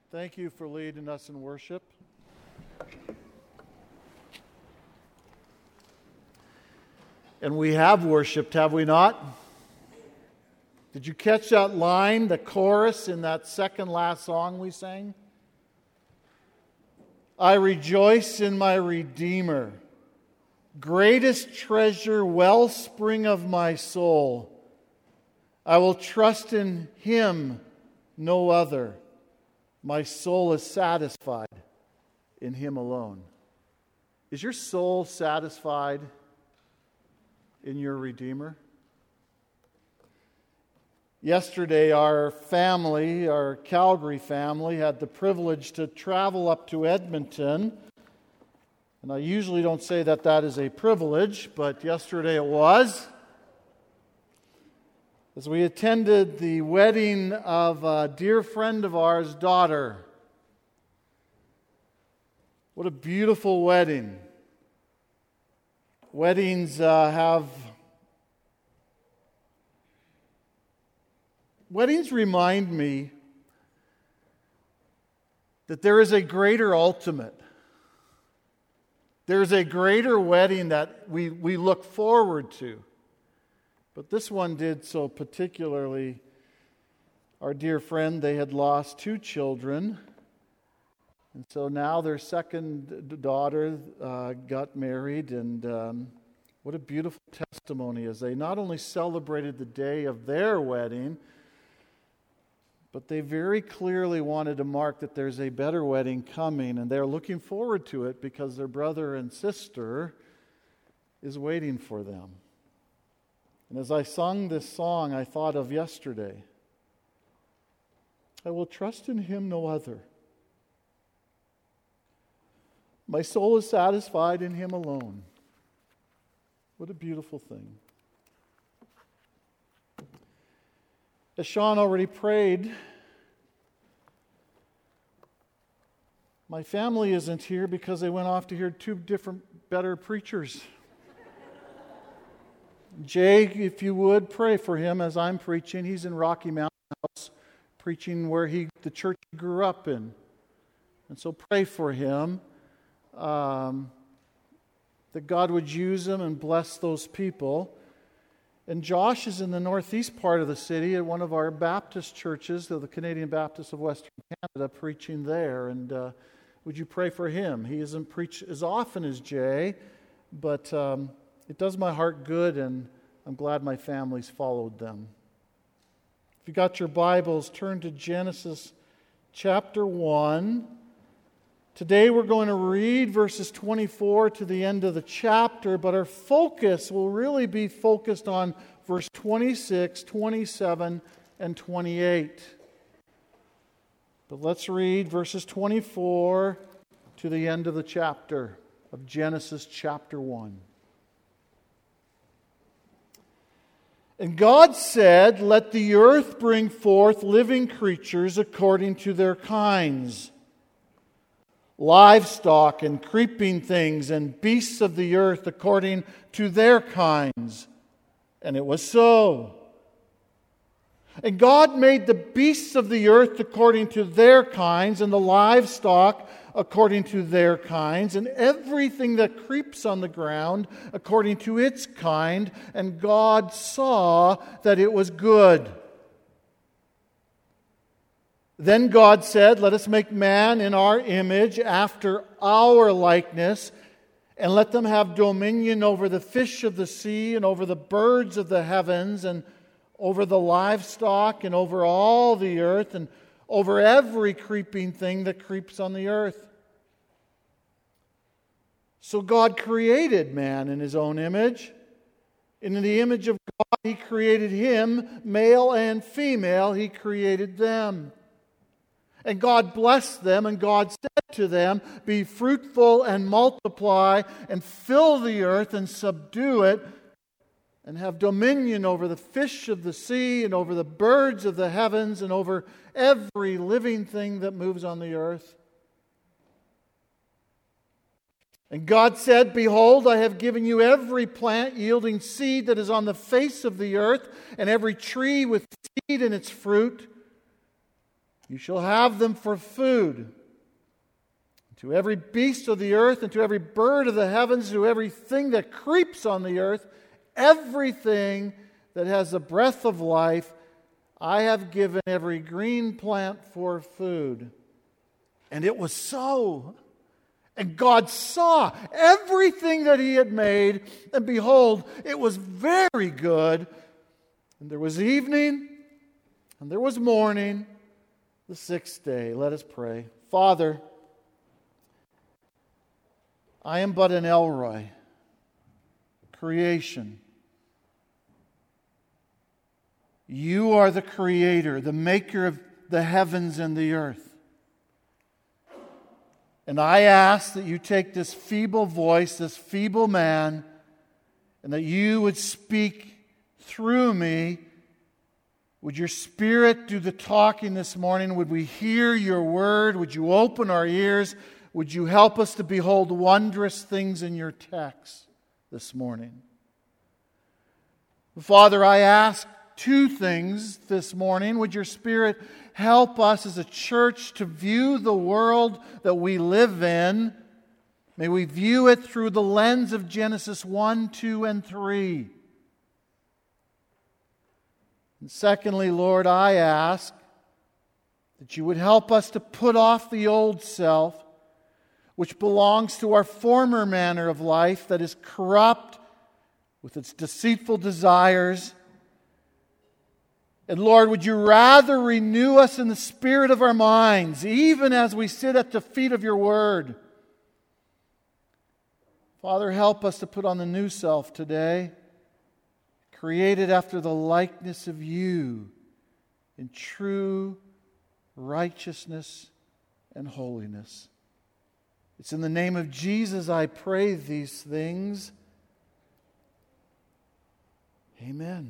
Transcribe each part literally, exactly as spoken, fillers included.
Thank you for leading us in worship. And we have worshiped, have we not? Did you catch that line, the chorus in that second last song we sang? I rejoice in my Redeemer, greatest treasure, wellspring of my soul. I will trust in Him, no other. My soul is satisfied in Him alone. Is your soul satisfied in your Redeemer? Yesterday, our family, our Calgary family, had the privilege to travel up to Edmonton. And I usually don't say that that is a privilege, but yesterday it was. As we attended the wedding of a dear friend of ours' daughter. What a beautiful wedding. Weddings uh, have... Weddings remind me that there is a greater ultimate. There is a greater wedding that we, we look forward to. But this one did so particularly. Our dear friend, they had lost two children. And so now their second daughter uh, got married. And um, what a beautiful testimony as they not only celebrated the day of their wedding, but they very clearly wanted to mark that there's a better wedding coming. And they're looking forward to it because their brother and sister is waiting for them. And as I sung this song, I thought of yesterday. I will trust in Him, no other. My soul is satisfied in Him alone. What a beautiful thing. As Sean already prayed, my family isn't here because they went off to hear two different, better preachers. Jay, if you would, pray for him as I'm preaching. He's in Rocky Mountain House, preaching where he the church he grew up in. And so pray for him, um, that God would use him and bless those people. And Josh is in the northeast part of the city at one of our Baptist churches, the Canadian Baptists of Western Canada, preaching there. And uh, would you pray for him? He isn't preached as often as Jay, but... Um, It does my heart good, and I'm glad my family's followed them. If you got your Bibles, turn to Genesis chapter one. Today we're going to read verses twenty-four to the end of the chapter, but our focus will really be focused on verse twenty-six, twenty-seven, and twenty-eight. But let's read verses twenty-four to the end of the chapter of Genesis chapter one. And God said, "Let the earth bring forth living creatures according to their kinds, livestock and creeping things and beasts of the earth according to their kinds." And it was so. And God made the beasts of the earth according to their kinds, and the livestock according to their kinds, and everything that creeps on the ground according to its kind. And God saw that it was good. Then God said, "Let us make man in our image, after our likeness, and let them have dominion over the fish of the sea, and over the birds of the heavens, and over the livestock, and over all the earth, and over every creeping thing that creeps on the earth." So God created man in His own image. In the image of God He created him, male and female He created them. And God blessed them, and God said to them, "Be fruitful and multiply, and fill the earth and subdue it, and have dominion over the fish of the sea, and over the birds of the heavens, and over every living thing that moves on the earth." And God said, "Behold, I have given you every plant yielding seed that is on the face of the earth, and every tree with seed in its fruit. You shall have them for food. To every beast of the earth, and to every bird of the heavens, to everything that creeps on the earth, everything that has the breath of life, I have given every green plant for food. And it was so. And God saw everything that He had made, and behold, it was very good. And there was evening, and there was morning, the sixth day. Let us pray. Father, I am but an Elroy, creation. You are the Creator, the maker of the heavens and the earth. And I ask that you take this feeble voice, this feeble man, and that you would speak through me. Would your Spirit do the talking this morning? Would we hear your word? Would you open our ears? Would you help us to behold wondrous things in your text this morning? Father, I ask two things this morning. Would your Spirit help us as a church to view the world that we live in? May we view it through the lens of Genesis one, two, and three. And secondly, Lord, I ask that you would help us to put off the old self, which belongs to our former manner of life that is corrupt with its deceitful desires. And Lord, would you rather renew us in the spirit of our minds, even as we sit at the feet of your word? Father, help us to put on the new self today, created after the likeness of you in true righteousness and holiness. It's in the name of Jesus I pray these things. Amen.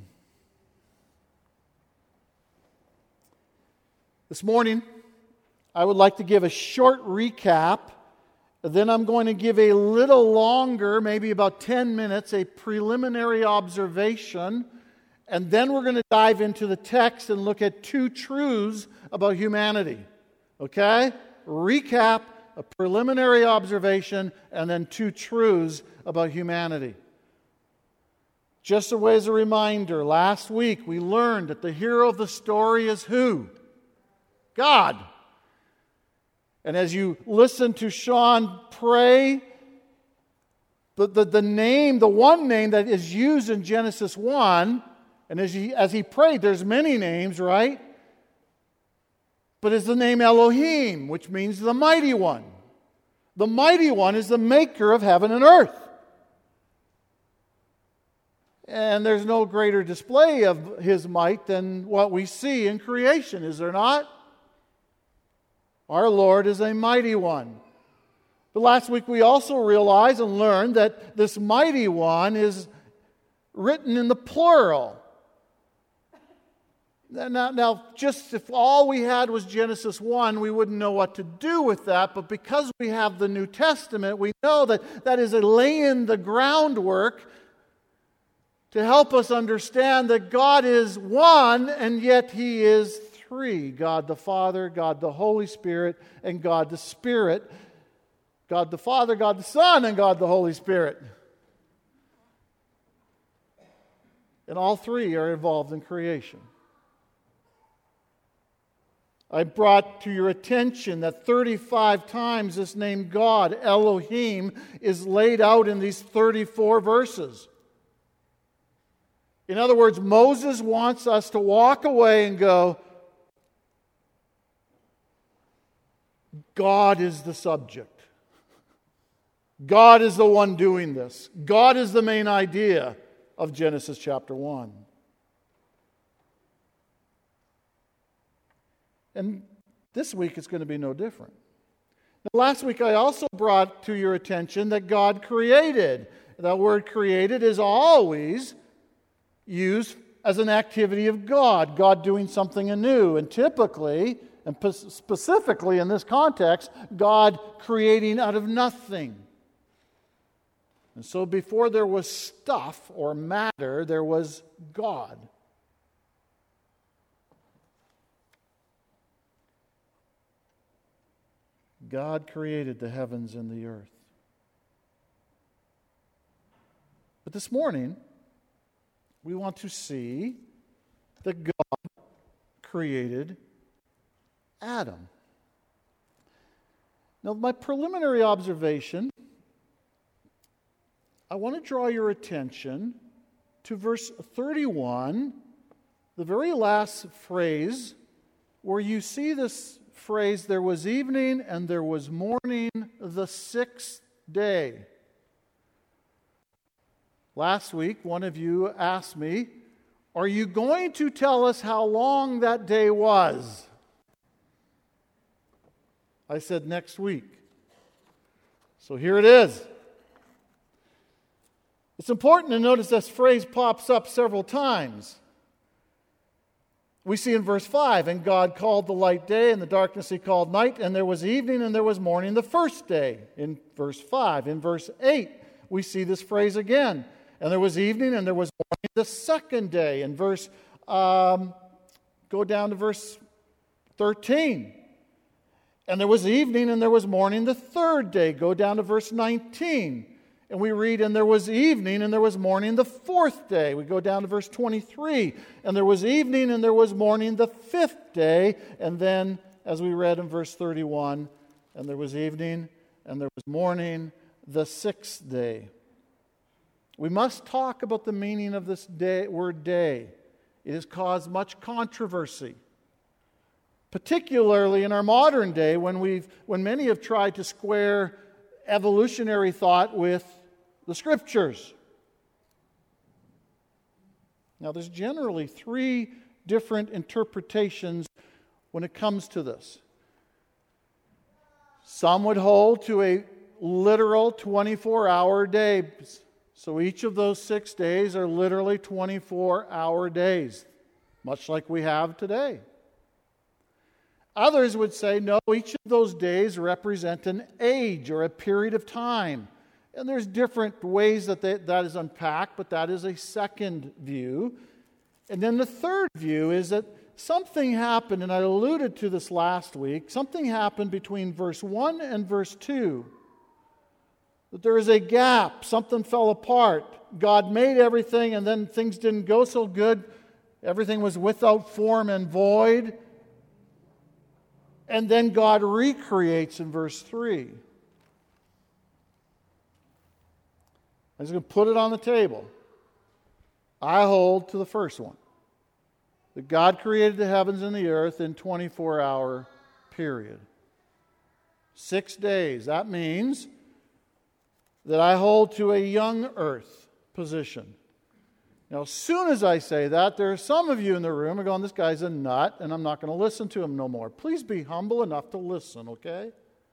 This morning, I would like to give a short recap. Then I'm going to give a little longer, maybe about ten minutes, a preliminary observation. And then we're going to dive into the text and look at two truths about humanity. Okay? Recap, a preliminary observation, and then two truths about humanity. Just as a reminder, last week we learned that the hero of the story is who? God. And as you listen to Sean pray, the, the, the name, the one name that is used in Genesis one, and as he, as he prayed, there's many names, right? But it's the name Elohim, which means the mighty one. The mighty one is the maker of heaven and earth. And there's no greater display of his might than what we see in creation, is there not? Our Lord is a mighty one. But last week we also realized and learned that this mighty one is written in the plural. Now, now, just if all we had was Genesis one, we wouldn't know what to do with that. But because we have the New Testament, we know that that is a laying the groundwork to help us understand that God is one and yet He is three. God the Father, God the Holy Spirit, and God the Spirit. God the Father, God the Son, and God the Holy Spirit. And all three are involved in creation. I brought to your attention that thirty-five times this name God, Elohim, is laid out in these thirty-four verses. In other words, Moses wants us to walk away and go, God is the subject. God is the one doing this. God is the main idea of Genesis chapter one. And this week it's going to be no different. Now, last week I also brought to your attention that God created. That word created is always used as an activity of God, God doing something anew. And typically, and specifically in this context, God creating out of nothing. And so before there was stuff or matter, there was God. God created the heavens and the earth. But this morning, we want to see that God created Adam. Now, my preliminary observation, I want to draw your attention to verse thirty-one, the very last phrase, where you see this phrase, there was evening and there was morning the sixth day. Last week, one of you asked me, are you going to tell us how long that day was? I said next week. So here it is. It's important to notice this phrase pops up several times. We see in verse five, and God called the light day, and the darkness he called night, and there was evening and there was morning the first day, in verse five. In verse eight, we see this phrase again, and there was evening and there was morning the second day. In verse, um, go down to verse thirteen. And there was evening and there was morning the third day. Go down to verse nineteen. And we read, and there was evening and there was morning the fourth day. We go down to verse twenty-three. And there was evening and there was morning the fifth day. And then, as we read in verse thirty-one, and there was evening and there was morning the sixth day. We must talk about the meaning of this day, word day. It has caused much controversy, particularly in our modern day when we've when many have tried to square evolutionary thought with the Scriptures. Now, there's generally three different interpretations when it comes to this. Some would hold to a literal twenty-four hour day. So each of those six days are literally twenty-four hour days, much like we have today. Others would say, no, each of those days represent an age or a period of time. And there's different ways that they, that is unpacked, but that is a second view. And then the third view is that something happened, and I alluded to this last week, something happened between verse one and verse two. That there is a gap, something fell apart. God made everything, and then things didn't go so good. Everything was without form and void. And then God recreates in verse three. I'm just going to put it on the table. I hold to the first one. That God created the heavens and the earth in twenty-four hour period. Six days. That means that I hold to a young earth position. Now, as soon as I say that, there are some of you in the room who are going, this guy's a nut, and I'm not going to listen to him no more. Please be humble enough to listen, okay?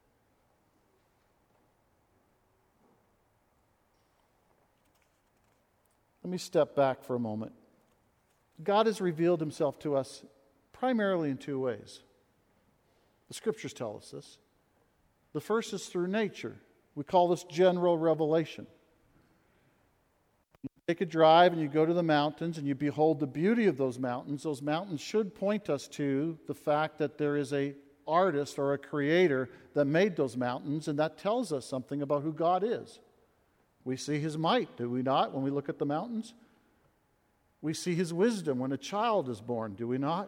Let me step back for a moment. God has revealed himself to us primarily in two ways. The Scriptures tell us this. The first is through nature. We call this general revelation. You take a drive and you go to the mountains and you behold the beauty of those mountains. Those mountains should point us to the fact that there is a artist or a creator that made those mountains, and that tells us something about who God is. We see his might, do we not, when we look at the mountains? We see his wisdom when a child is born, do we not?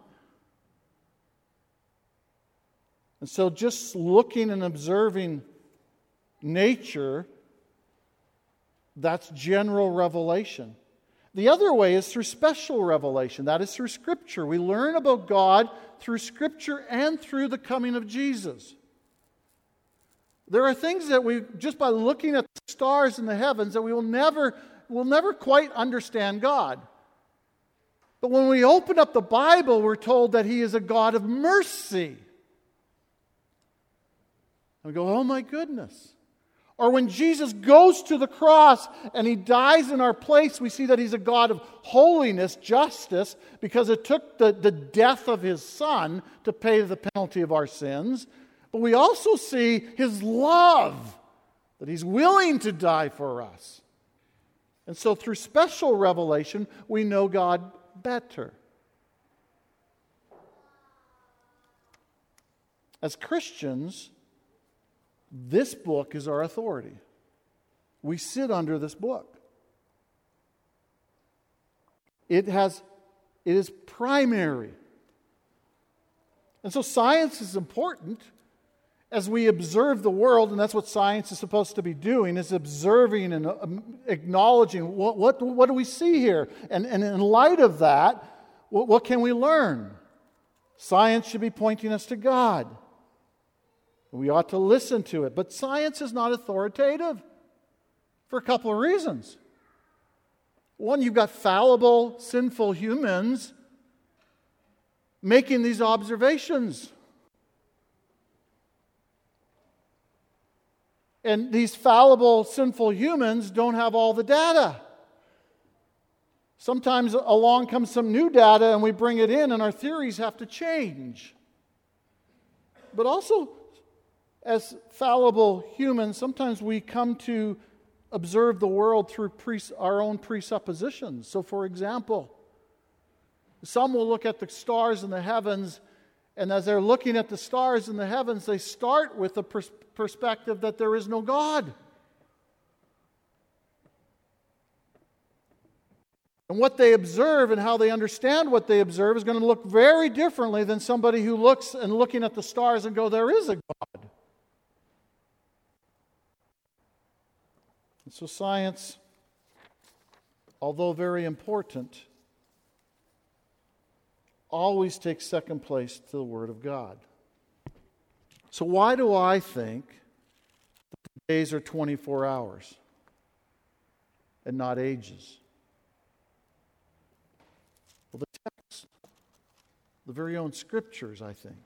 And so just looking and observing nature, that's general revelation. The other way is through special revelation. That is through Scripture. We learn about God through Scripture and through the coming of Jesus. There are things that we, just by looking at the stars in the heavens, that we will never, will never quite understand God. But when we open up the Bible, we're told that he is a God of mercy. And we go, oh my goodness. Or when Jesus goes to the cross and he dies in our place, we see that he's a God of holiness, justice, because it took the, the death of his Son to pay the penalty of our sins. But we also see his love, that he's willing to die for us. And so through special revelation, we know God better. As Christians, This book is our authority. We sit under this book. It has, it is primary. And so science is important as we observe the world, and that's what science is supposed to be doing, is observing and um, acknowledging what, what, what do we see here? And, and in light of that, what, what can we learn? Science should be pointing us to God. We ought to listen to it. But science is not authoritative for a couple of reasons. One, you've got fallible, sinful humans making these observations. And these fallible, sinful humans don't have all the data. Sometimes along comes some new data and we bring it in and our theories have to change. But also, as fallible humans, sometimes we come to observe the world through pres- our own presuppositions. So, for example, some will look at the stars in the heavens, and as they're looking at the stars in the heavens, they start with the pers- perspective that there is no God. And what they observe and how they understand what they observe is going to look very differently than somebody who looks and looking at the stars and go, there is a God. And so science, although very important, always takes second place to the Word of God. So why do I think that the days are twenty-four hours and not ages? Well, the text, the very own Scriptures, I think.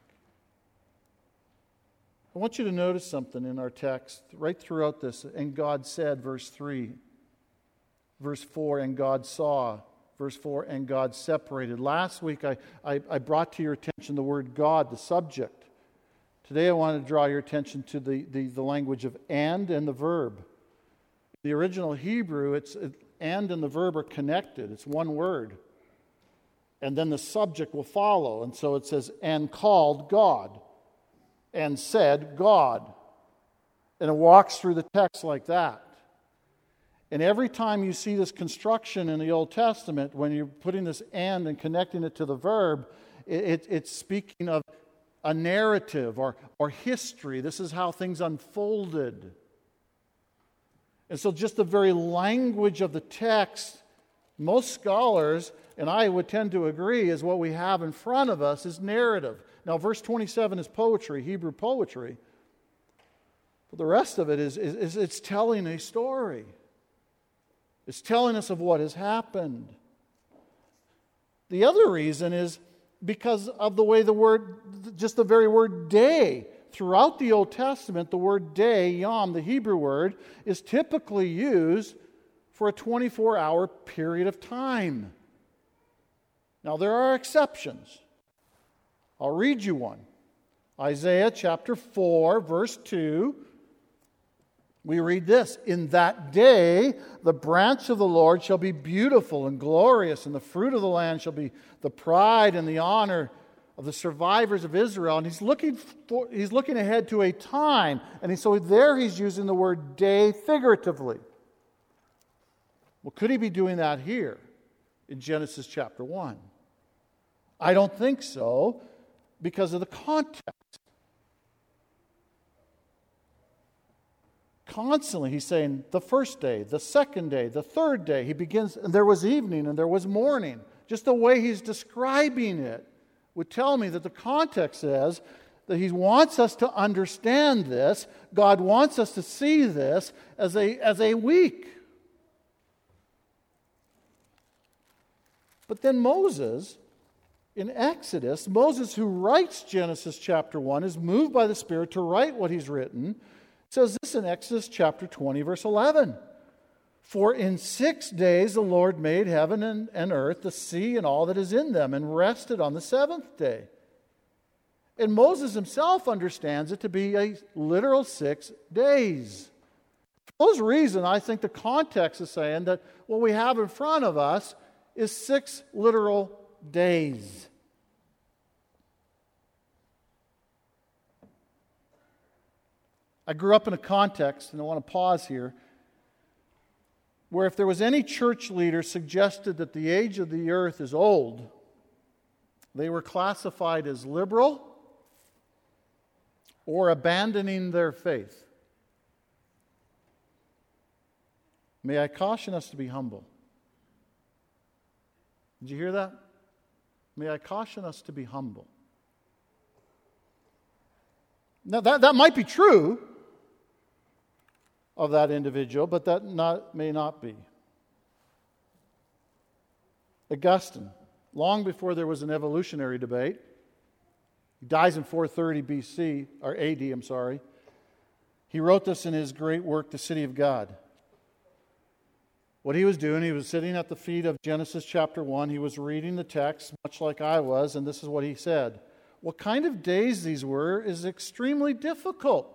I want you to notice something in our text right throughout this. And God said, verse three. Verse four, and God saw. Verse four, and God separated. Last week I, I, I brought to your attention the word God, the subject. Today I want to draw your attention to the, the, the language of and and the verb. The original Hebrew, it's it, and and the verb are connected. It's one word. And then the subject will follow. And so it says, and called God. And said God. And it walks through the text like that. And every time you see this construction in the Old Testament, when you're putting this and and connecting it to the verb, it, it, it's speaking of a narrative or, or history. This is how things unfolded. And so just the very language of the text, most scholars, and I would tend to agree, is what we have in front of us is narrative. Now, verse twenty-seven is poetry, Hebrew poetry. But the rest of it is, is, is it's telling a story. It's telling us of what has happened. The other reason is because of the way the word, just the very word day, throughout the Old Testament, the word day, yom, the Hebrew word, is typically used for a twenty-four hour period of time. Now, there are exceptions. I'll read you one. Isaiah chapter four, verse two. We read this, in that day the branch of the Lord shall be beautiful and glorious, and the fruit of the land shall be the pride and the honor of the survivors of Israel. And he's looking for, he's looking ahead to a time, and so there he's using the word day figuratively. Well, could he be doing that here in Genesis chapter one? I don't think so, because of the context. Constantly, he's saying the first day, the second day, the third day. He begins, and there was evening and there was morning. Just the way he's describing it would tell me that the context says that he wants us to understand this. God wants us to see this as a, as a week. But then Moses, in Exodus, Moses, who writes Genesis chapter one, is moved by the Spirit to write what he's written. It says this in Exodus chapter twenty, verse eleven. For in six days the Lord made heaven and, and earth, the sea and all that is in them, and rested on the seventh day. And Moses himself understands it to be a literal six days. For those reasons, I think the context is saying that what we have in front of us is six literal days. I grew up in a context, and I want to pause here, where if there was any church leader suggested that the age of the earth is old, they were classified as liberal or abandoning their faith. May I caution us to be humble. Did you hear that? May I caution us to be humble. Now, that, that might be true of that individual, but that not, may not be. Augustine, long before there was an evolutionary debate, he dies in four thirty B C, or A D, I'm sorry. He wrote this in his great work, The City of God. What he was doing, he was sitting at the feet of Genesis chapter one. He was reading the text, much like I was, and this is what he said. What kind of days these were is extremely difficult,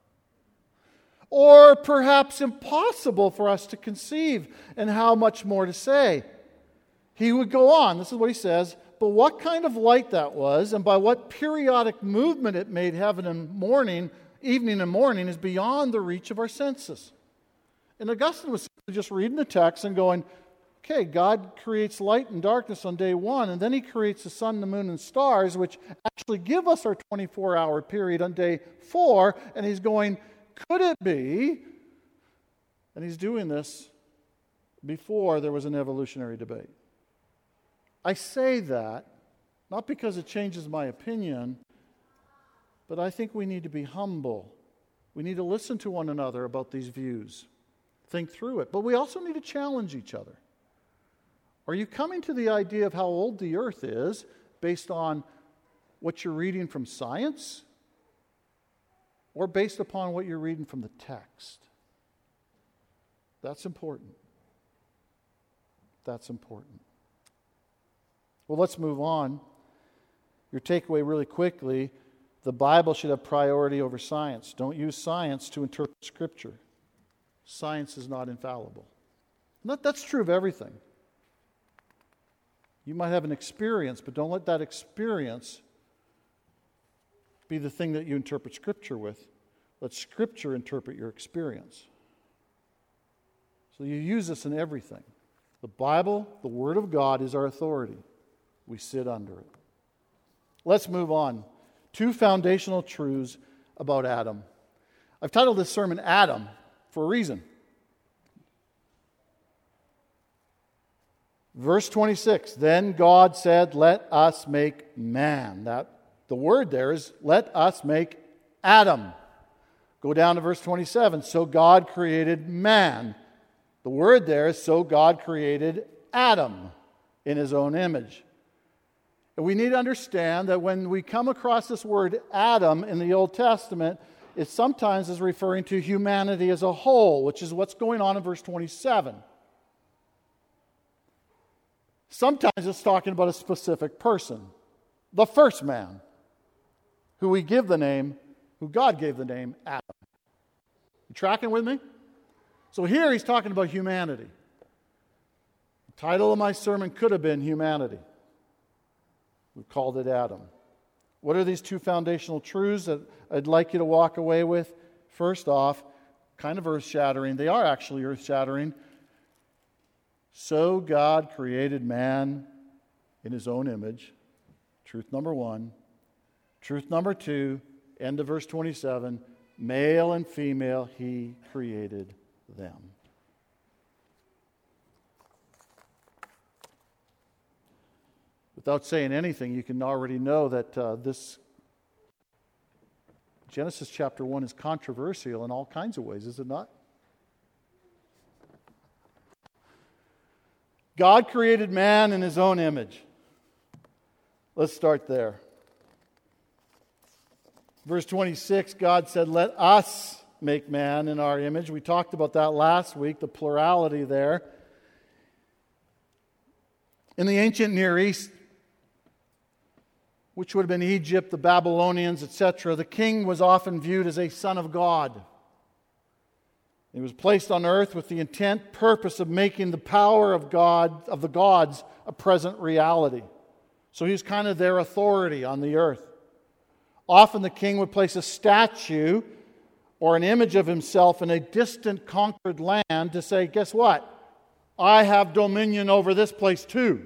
or perhaps impossible for us to conceive, and how much more to say. He would go on, this is what he says, but what kind of light that was, and by what periodic movement it made heaven and morning, evening and morning, is beyond the reach of our senses. And Augustine was just reading the text and going, okay, God creates light and darkness on day one, and then He creates the sun, the moon, and stars, which actually give us our twenty-four hour period on day four, and He's going, could it be? And He's doing this before there was an evolutionary debate. I say that not because it changes my opinion, but I think we need to be humble. We need to listen to one another about these views. Think through it. But we also need to challenge each other. Are you coming to the idea of how old the earth is based on what you're reading from science, or based upon what you're reading from the text? That's important. That's important. Well, let's move on. Your takeaway really quickly, the Bible should have priority over science. Don't use science to interpret Scripture. Science is not infallible. That, that's true of everything. You might have an experience, but don't let that experience be the thing that you interpret Scripture with. Let Scripture interpret your experience. So you use this in everything. The Bible, the Word of God, is our authority. We sit under it. Let's move on. Two foundational truths about Adam. I've titled this sermon Adam for a reason. Verse twenty-six, then God said, let us make man. That the word there is, let us make Adam. Go down to verse twenty-seven, so God created man. The word there is, so God created Adam in His own image. And we need to understand that when we come across this word Adam in the Old Testament, it sometimes is referring to humanity as a whole, which is what's going on in verse twenty-seven. Sometimes it's talking about a specific person, the first man, who we give the name, who God gave the name Adam. You tracking with me? So here he's talking about humanity. The title of my sermon could have been Humanity. We've called it Adam. What are these two foundational truths that I'd like you to walk away with? First off, kind of earth-shattering. They are actually earth-shattering. So God created man in His own image. Truth number one. Truth number two, end of verse twenty-seven, male and female, He created them. Without saying anything, you can already know that uh, this Genesis chapter one is controversial in all kinds of ways, is it not? God created man in His own image. Let's start there. Verse twenty-six, God said, let us make man in our image. We talked about that last week, the plurality there. In the ancient Near East, which would have been Egypt, the Babylonians, et cetera, the king was often viewed as a son of God. He was placed on earth with the intent, purpose of making the power of God, of the gods, a present reality. So he was kind of their authority on the earth. Often the king would place a statue or an image of himself in a distant conquered land to say, guess what? I have dominion over this place too.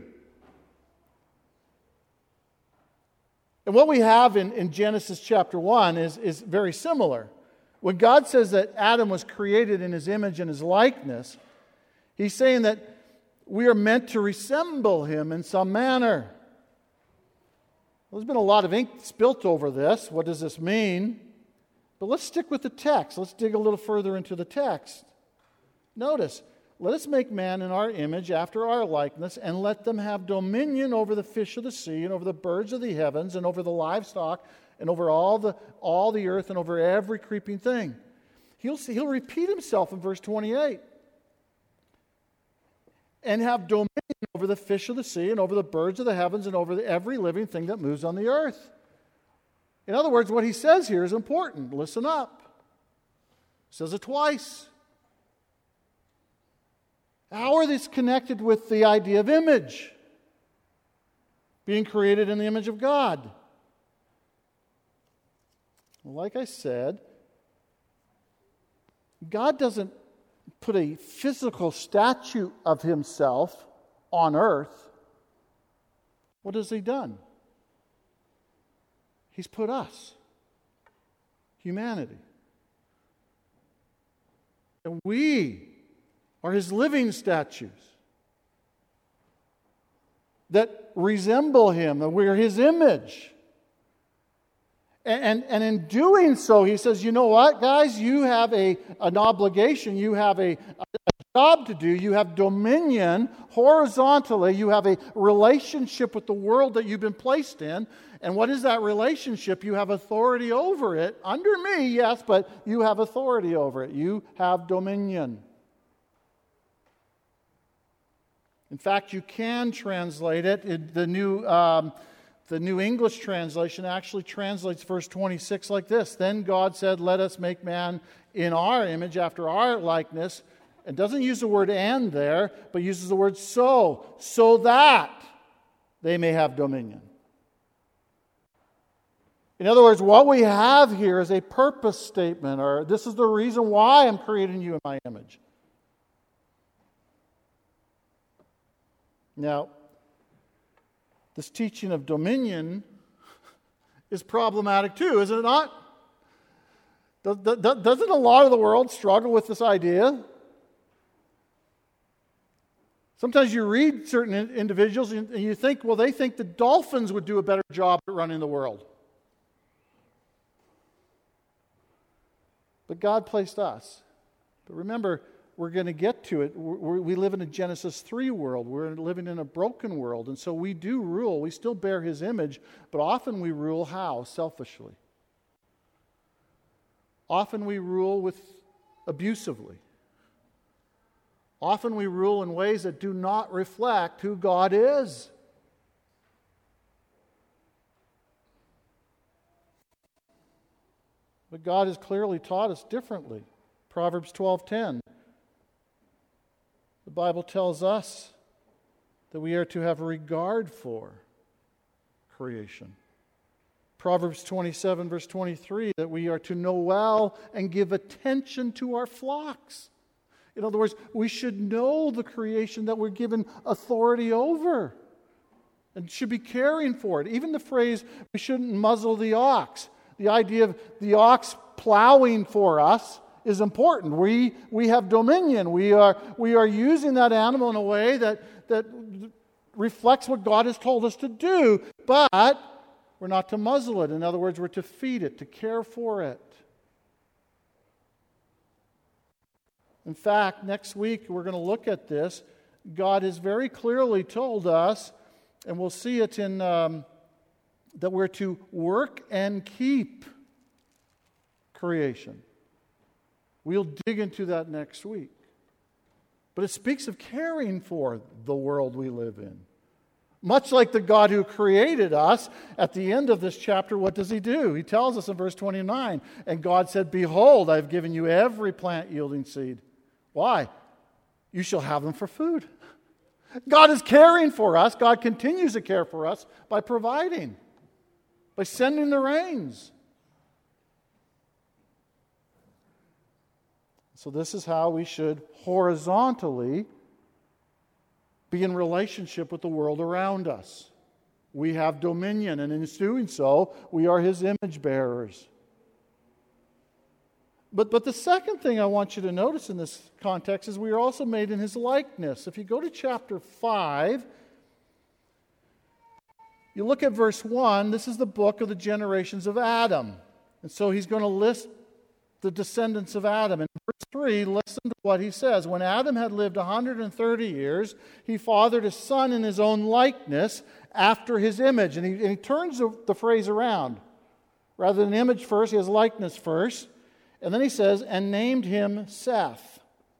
And what we have in, in Genesis chapter one is, is very similar. When God says that Adam was created in his image and his likeness, he's saying that we are meant to resemble him in some manner. Well, there's been a lot of ink spilt over this. What does this mean? But let's stick with the text. Let's dig a little further into the text. Notice, let us make man in our image after our likeness, and let them have dominion over the fish of the sea, and over the birds of the heavens, and over the livestock, and over all the all the earth, and over every creeping thing. He'll, he'll repeat himself in verse twenty-eight. And have dominion over the fish of the sea, and over the birds of the heavens, and over the, every living thing that moves on the earth. In other words, what he says here is important. Listen up. He says it twice. How are these connected with the idea of image? Being created in the image of God. Like I said, God doesn't put a physical statue of himself on earth. What has he done? He's put us, humanity. And we are his living statues that resemble him, that we're his image. And, and, and in doing so, he says, you know what, guys? You have a, an obligation. You have a, a job to do. You have dominion horizontally. You have a relationship with the world that you've been placed in. And what is that relationship? You have authority over it. Under me, yes, but you have authority over it. You have dominion. In fact, you can translate it. In the new, um, the New English translation actually translates verse twenty-six like this. Then God said, let us make man in our image, after our likeness. It doesn't use the word and there, but uses the word so, so that they may have dominion. In other words, what we have here is a purpose statement, or this is the reason why I'm creating you in my image. Now, this teaching of dominion is problematic too, is it not? Doesn't a lot of the world struggle with this idea? Sometimes you read certain individuals and you think, well, they think the dolphins would do a better job at running the world. But God placed us. But remember, we're going to get to it. We're, we live in a Genesis three world. We're living in a broken world. And so we do rule. We still bear his image. But often we rule how? Selfishly. Often we rule with abusively. Often we rule in ways that do not reflect who God is. But God has clearly taught us differently. Proverbs twelve ten. The Bible tells us that we are to have regard for creation. Proverbs twenty-seven verse twenty-three, that we are to know well and give attention to our flocks. In other words, we should know the creation that we're given authority over and should be caring for it. Even the phrase, we shouldn't muzzle the ox. The idea of the ox plowing for us is important. We we have dominion. We are we are using that animal in a way that, that reflects what God has told us to do, but we're not to muzzle it. In other words, we're to feed it, to care for it. In fact, next week we're going to look at this. God has very clearly told us, and we'll see it in um, that we're to work and keep creation. We'll dig into that next week. But it speaks of caring for the world we live in. Much like the God who created us, at the end of this chapter, what does he do? He tells us in verse twenty-nine, and God said, behold, I've given you every plant yielding seed. Why? You shall have them for food. God is caring for us. God continues to care for us by providing, by sending the rains. So this is how we should horizontally be in relationship with the world around us. We have dominion, and in doing so, we are His image bearers. But, but the second thing I want you to notice in this context is we are also made in His likeness. If you go to chapter five, you look at verse one, this is the book of the generations of Adam. And so he's going to list the descendants of Adam. In verse three, listen to what he says. When Adam had lived one hundred thirty years, he fathered a son in his own likeness after his image. And he, and he turns the, the phrase around. Rather than image first, he has likeness first. And then he says, and named him Seth.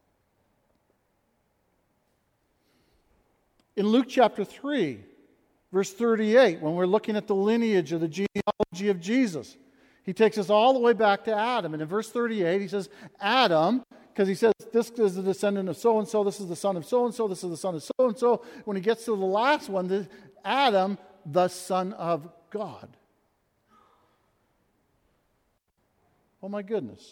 In Luke chapter three, verse thirty-eight, when we're looking at the lineage of the genealogy of Jesus, he takes us all the way back to Adam. And in verse thirty-eight, he says, Adam, because he says, this is the descendant of so-and-so, this is the son of so-and-so, this is the son of so-and-so. When he gets to the last one, the, Adam, the son of God. Oh my goodness.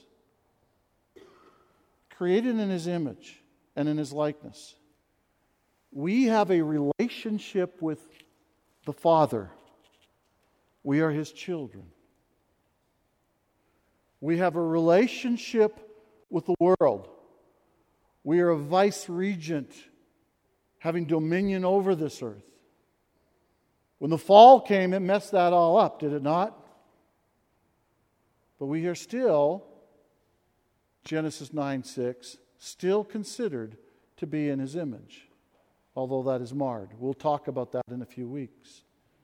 Created in His image and in His likeness. We have a relationship with the Father. We are His children. We have a relationship with the world. We are a vice-regent having dominion over this earth. When the fall came, it messed that all up, did it not? But we are still, Genesis nine six, still considered to be in His image, although that is marred. We'll talk about that in a few weeks.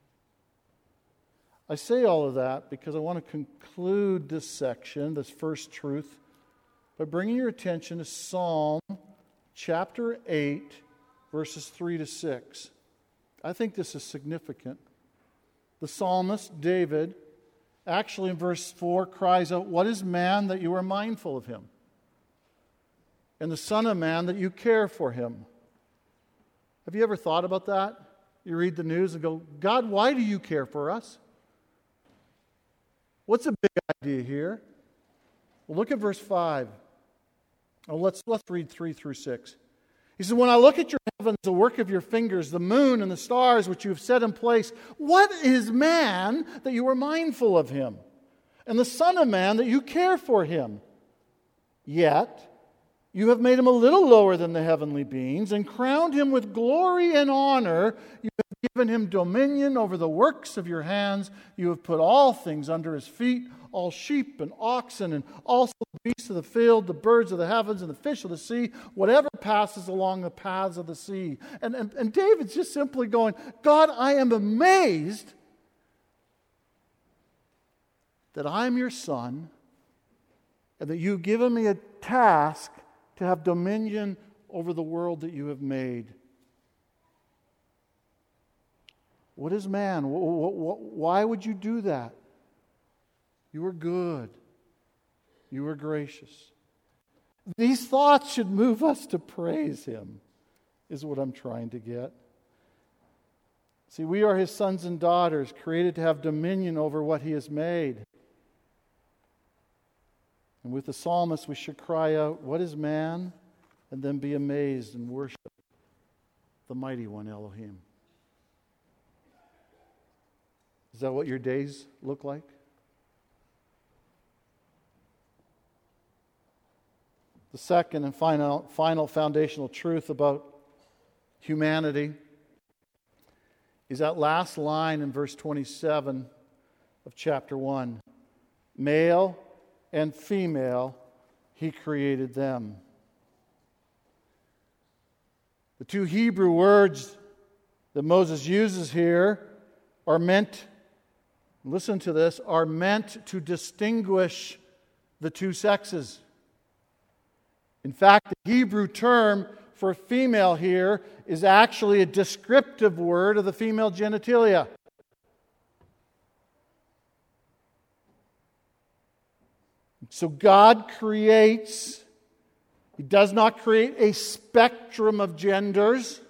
I say all of that because I want to conclude this section, this first truth, by bringing your attention to Psalm chapter eight, verses three to six. I think this is significant. The psalmist, David, actually in verse four cries out, "What is man that you are mindful of him? And the Son of Man that you care for him?" Have you ever thought about that? You read the news and go, God, why do you care for us? What's the big idea here? Well, look at verse five. Oh, let's, let's read three through six. He says, when I look at your heavens, the work of your fingers, the moon and the stars which you have set in place, what is man that you are mindful of him? And the Son of Man that you care for him? Yet you have made him a little lower than the heavenly beings and crowned him with glory and honor. You have given him dominion over the works of your hands. You have put all things under his feet, all sheep and oxen, and also the beasts of the field, the birds of the heavens, and the fish of the sea, whatever passes along the paths of the sea. And, and, and David's just simply going, God, I am amazed that I'm your son and that you've given me a task to have dominion over the world that you have made. What is man? Why would you do that? You are good. You are gracious. These thoughts should move us to praise him, is what I'm trying to get. See, we are his sons and daughters, created to have dominion over what he has made. And with the psalmist, we should cry out, what is man? And then be amazed and worship the mighty one, Elohim. Is that what your days look like? The second and final, final foundational truth about humanity is that last line in verse twenty-seven of chapter one. Male and female, he created them. The two Hebrew words that Moses uses here are meant, listen to this, are meant to distinguish the two sexes. In fact, the Hebrew term for female here is actually a descriptive word of the female genitalia. So God creates, He does not create a spectrum of genders.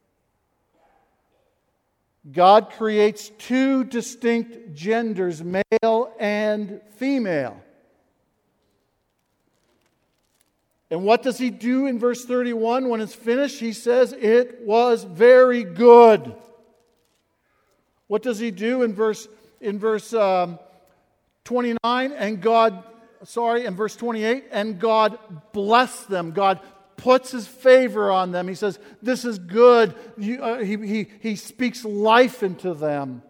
God creates two distinct genders, male and female. And what does he do in verse thirty-one when it's finished? He says, it was very good. What does he do in verse in verse um, twenty-nine? And God, sorry, in verse twenty-eight, and God blessed them. God puts His favor on them. He says, this is good. You, uh, he, he, he speaks life into them.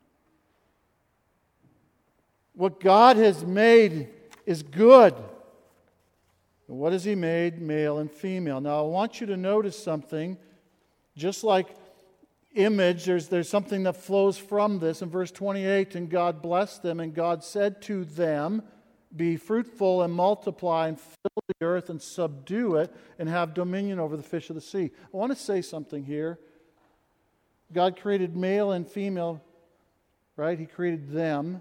What God has made is good. And what has He made? Male and female. Now, I want you to notice something. Just like image, there's, there's something that flows from this. In verse twenty-eight, and God blessed them, and God said to them, be fruitful and multiply and fill the earth and subdue it and have dominion over the fish of the sea. I want to say something here. God created male and female, right? He created them.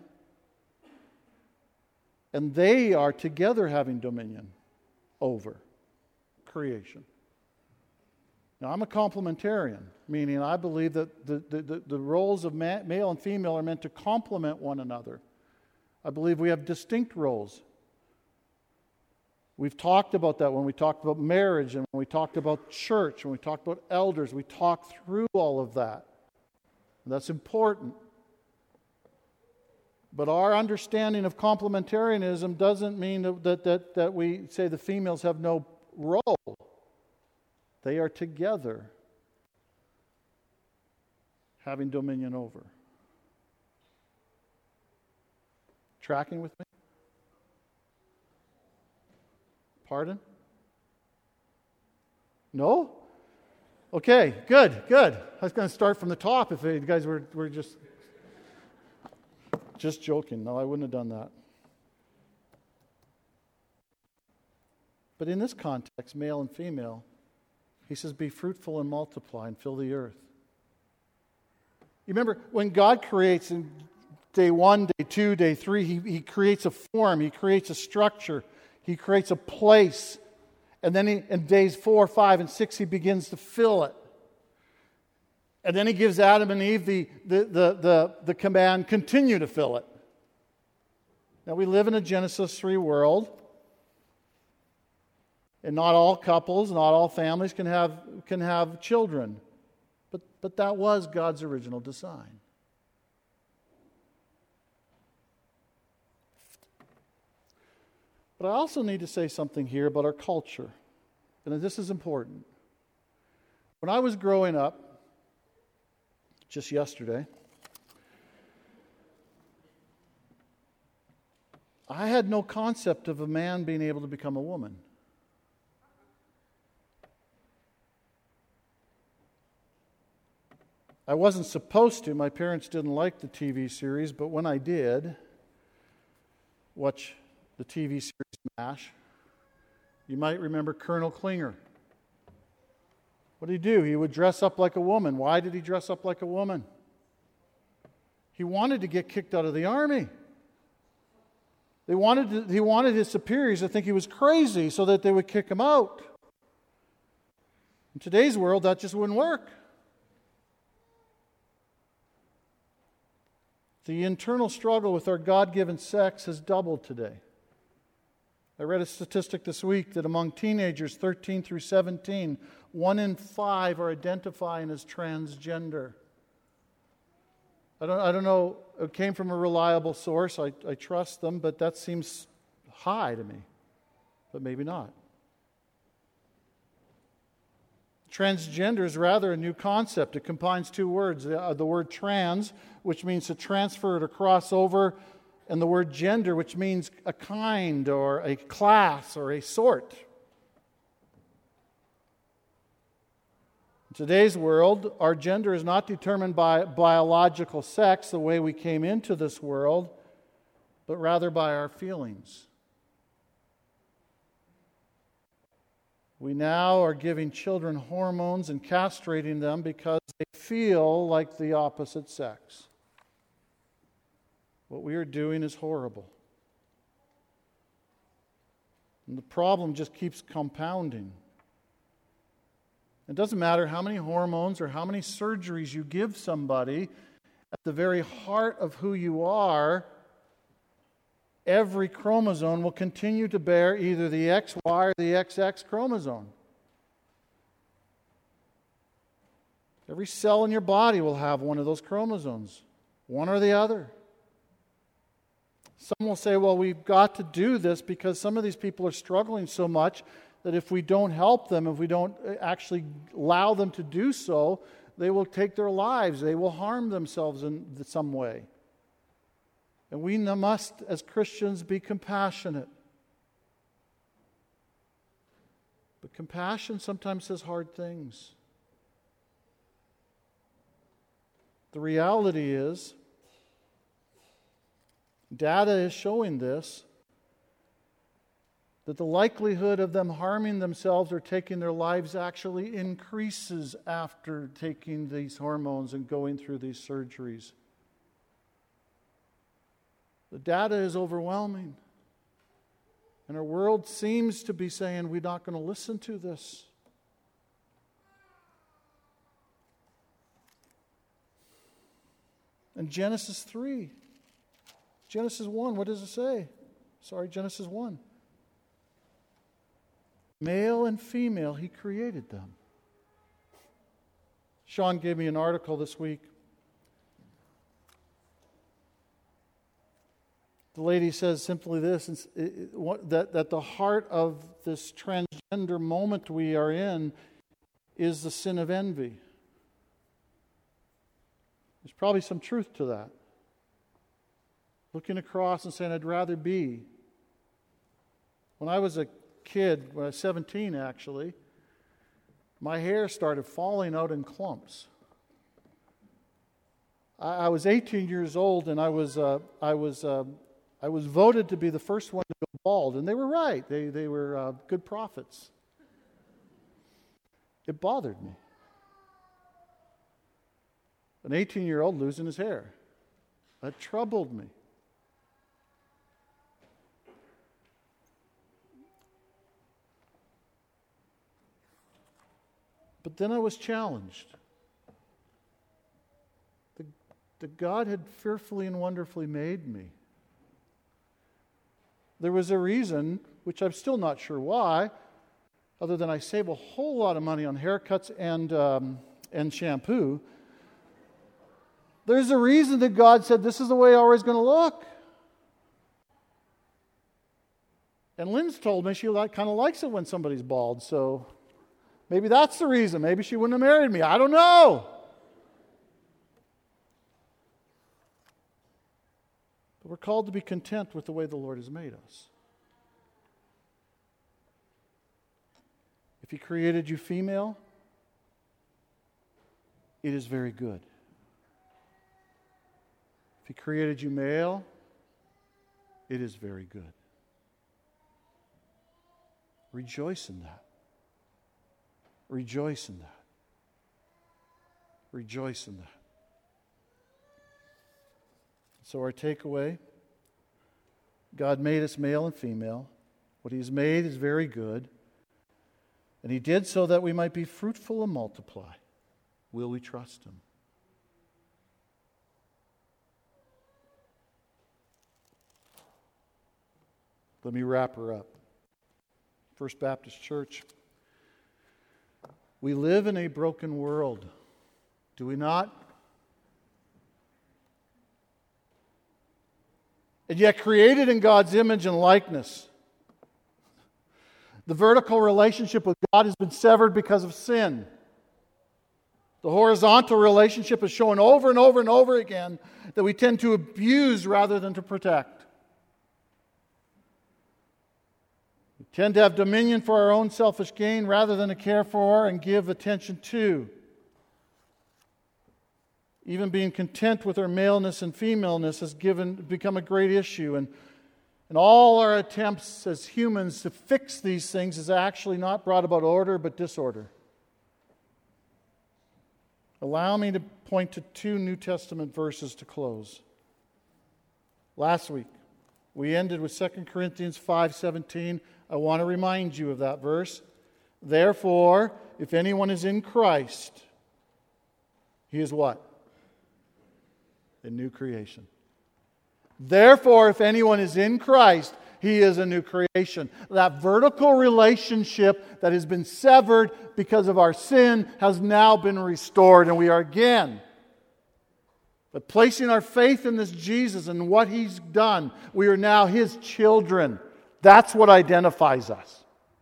And they are together having dominion over creation. Now, I'm a complementarian, meaning I believe that the, the, the, the roles of ma- male and female are meant to complement one another. I believe we have distinct roles. We've talked about that when we talked about marriage and when we talked about church, when we talked about elders. We talked through all of that. That's important. But our understanding of complementarianism doesn't mean that, that, that we say the females have no role. They are together having dominion over. Tracking with me? Pardon? No? Okay, good, good. I was going to start from the top if you guys were, were just, just joking. No, I wouldn't have done that. But in this context, male and female, he says, be fruitful and multiply and fill the earth. You remember, when God creates in day one, day two, day three, he, he creates a form, He creates a structure, He creates a place. And then he, in days four, five, and six, He begins to fill it. And then He gives Adam and Eve the, the, the, the, the command, continue to fill it. Now, we live in a Genesis three world. And not all couples, not all families can have, can have children. But, but that was God's original design. But I also need to say something here about our culture. And this is important. When I was growing up, just yesterday, I had no concept of a man being able to become a woman. I wasn't supposed to. My parents didn't like the T V series, but when I did watch the T V series MASH, you might remember Colonel Klinger. What did he do? He would dress up like a woman. Why did he dress up like a woman? He wanted to get kicked out of the army. They wanted to, he wanted his superiors to think he was crazy so that they would kick him out. In today's world, that just wouldn't work. The internal struggle with our God-given sex has doubled today. I read a statistic this week that among teenagers thirteen through seventeen, one in five are identifying as transgender. I don't, I don't know, it came from a reliable source. I, I trust them, but that seems high to me. But maybe not. Transgender is rather a new concept. It combines two words. The, uh, the word trans, which means to transfer or to cross over, and the word gender, which means a kind or a class or a sort. In today's world, our gender is not determined by biological sex, the way we came into this world, but rather by our feelings. We now are giving children hormones and castrating them because they feel like the opposite sex. What we are doing is horrible. And the problem just keeps compounding. It doesn't matter how many hormones or how many surgeries you give somebody, at the very heart of who you are every chromosome will continue to bear either the X Y or the X X chromosome. Every cell in your body will have one of those chromosomes, one or the other. Some will say, well, we've got to do this because some of these people are struggling so much that if we don't help them, if we don't actually allow them to do so, they will take their lives. They will harm themselves in some way. And we must, as Christians, be compassionate. But compassion sometimes says hard things. The reality is, data is showing this, that the likelihood of them harming themselves or taking their lives actually increases after taking these hormones and going through these surgeries. The data is overwhelming. And our world seems to be saying, we're not going to listen to this. And Genesis three, Genesis one, what does it say? Sorry, Genesis one. Male and female, He created them. Sean gave me an article this week. The lady says simply this, that, that the heart of this transgender moment we are in is the sin of envy. There's probably some truth to that. Looking across and saying, I'd rather be. When I was a kid, when I was seventeen actually, my hair started falling out in clumps. I, I was eighteen years old, and I was uh, I was uh, I was voted to be the first one to go bald, and they were right. They they were uh, good prophets. It bothered me. An eighteen-year-old losing his hair. That troubled me. But then I was challenged. The, the God had fearfully and wonderfully made me. There was a reason, which I'm still not sure why, other than I save a whole lot of money on haircuts and um, and shampoo. There's a reason that God said, this is the way I'm always going to look. And Lynn's told me she like, kind of likes it when somebody's bald, so maybe that's the reason. Maybe she wouldn't have married me. I don't know. But we're called to be content with the way the Lord has made us. If He created you female, it is very good. If He created you male, it is very good. Rejoice in that. Rejoice in that. Rejoice in that. So our takeaway, God made us male and female. What He has made is very good. And He did so that we might be fruitful and multiply. Will we trust Him? Let me wrap her up. First Baptist Church. We live in a broken world, do we not? And yet created in God's image and likeness. The vertical relationship with God has been severed because of sin. The horizontal relationship is shown over and over and over again that we tend to abuse rather than to protect. We tend to have dominion for our own selfish gain rather than to care for and give attention to. Even being content with our maleness and femaleness has given become a great issue. And, and all our attempts as humans to fix these things has actually not brought about order but disorder. Allow me to point to two New Testament verses to close. Last week, we ended with Second Corinthians five seventeen. I want to remind you of that verse. Therefore, if anyone is in Christ, he is what? A new creation. Therefore, if anyone is in Christ, he is a new creation. That vertical relationship that has been severed because of our sin has now been restored, and we are again. But placing our faith in this Jesus and what He's done, we are now His children. That's what identifies us.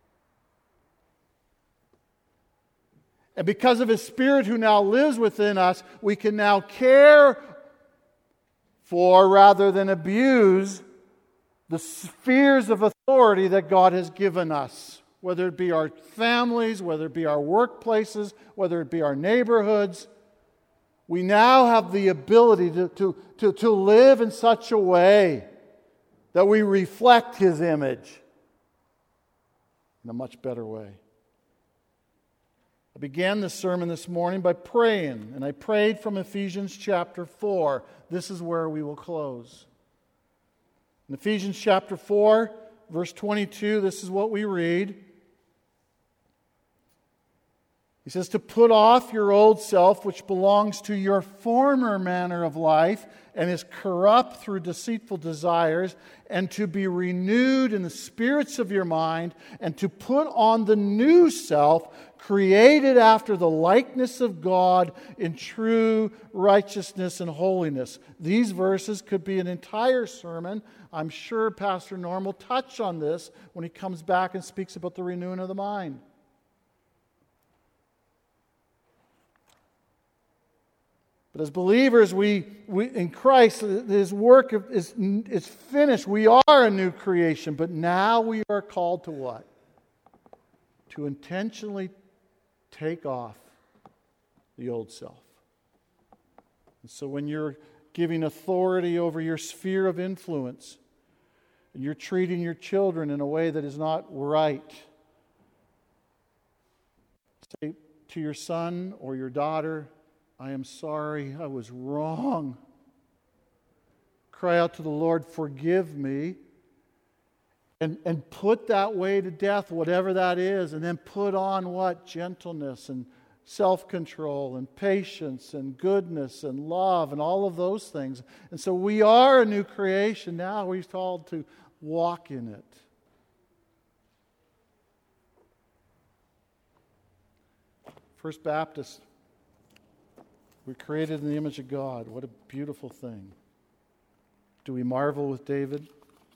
And because of His Spirit who now lives within us, we can now care for, rather than abuse, the spheres of authority that God has given us. Whether it be our families, whether it be our workplaces, whether it be our neighborhoods. We now have the ability to, to, to, to live in such a way that we reflect His image in a much better way. I began this sermon this morning by praying, and I prayed from Ephesians chapter four. This is where we will close. In Ephesians chapter four, verse twenty-two, this is what we read. He says, to put off your old self, which belongs to your former manner of life and is corrupt through deceitful desires, and to be renewed in the spirits of your mind, and to put on the new self, created after the likeness of God in true righteousness and holiness. These verses could be an entire sermon. I'm sure Pastor Norm will touch on this when he comes back and speaks about the renewing of the mind. But as believers, we, we in Christ, His work is, is finished. We are a new creation, but now we are called to what? To intentionally take off the old self. And so when you're giving authority over your sphere of influence, and you're treating your children in a way that is not right, say to your son or your daughter, I am sorry, I was wrong. Cry out to the Lord, forgive me. And, and put that way to death, whatever that is. And then put on what? Gentleness and self-control and patience and goodness and love and all of those things. And so we are a new creation. Now we're called to walk in it. First Baptist, we're created in the image of God. What a beautiful thing. Do we marvel with David?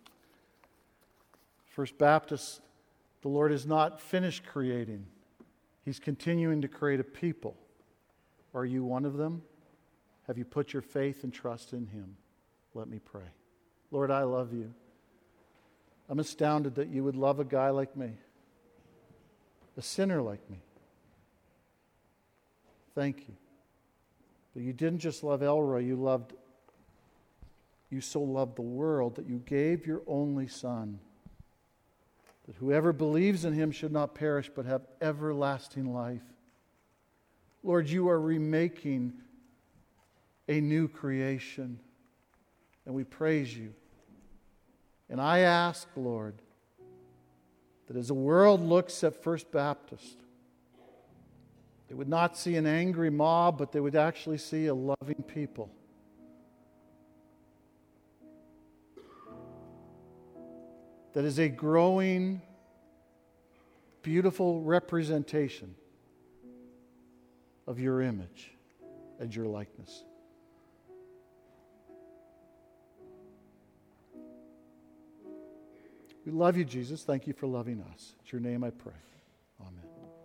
First Baptist, the Lord is not finished creating. He's continuing to create a people. Are you one of them? Have you put your faith and trust in Him? Let me pray. Lord, I love You. I'm astounded that You would love a guy like me, a sinner like me. Thank You. But You didn't just love Elroy, You loved, You so loved the world that You gave Your only Son, that whoever believes in Him should not perish but have everlasting life. Lord, You are remaking a new creation, and we praise You. And I ask, Lord, that as the world looks at First Baptist, they would not see an angry mob, but they would actually see a loving people. That is a growing, beautiful representation of Your image and Your likeness. We love You, Jesus. Thank You for loving us. In Your name I pray. Amen.